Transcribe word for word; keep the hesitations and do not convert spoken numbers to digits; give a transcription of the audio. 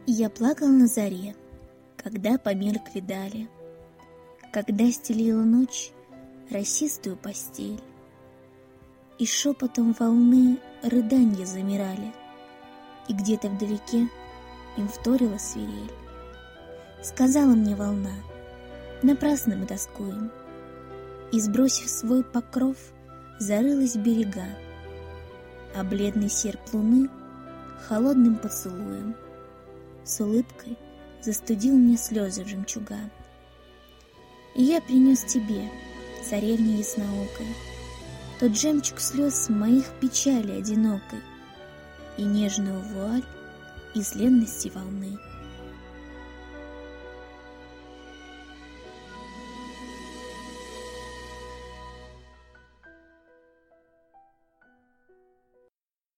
Я плакал на заре, когда померкли дали, когда стелила ночь росистую постель, и шепотом волны рыданья замирали, и где-то вдалеке им вторила свирель. Сказала мне волна: напрасно мы тоскуем, и, сбросив свой покров, зарылась в берега, а бледный серп луны холодным поцелуем с улыбкой застудил мне слезы в жемчуга. И я принес тебе, царевне ясноокой, тот жемчуг слез моих печали одинокой и нежную вуаль из ленности волны.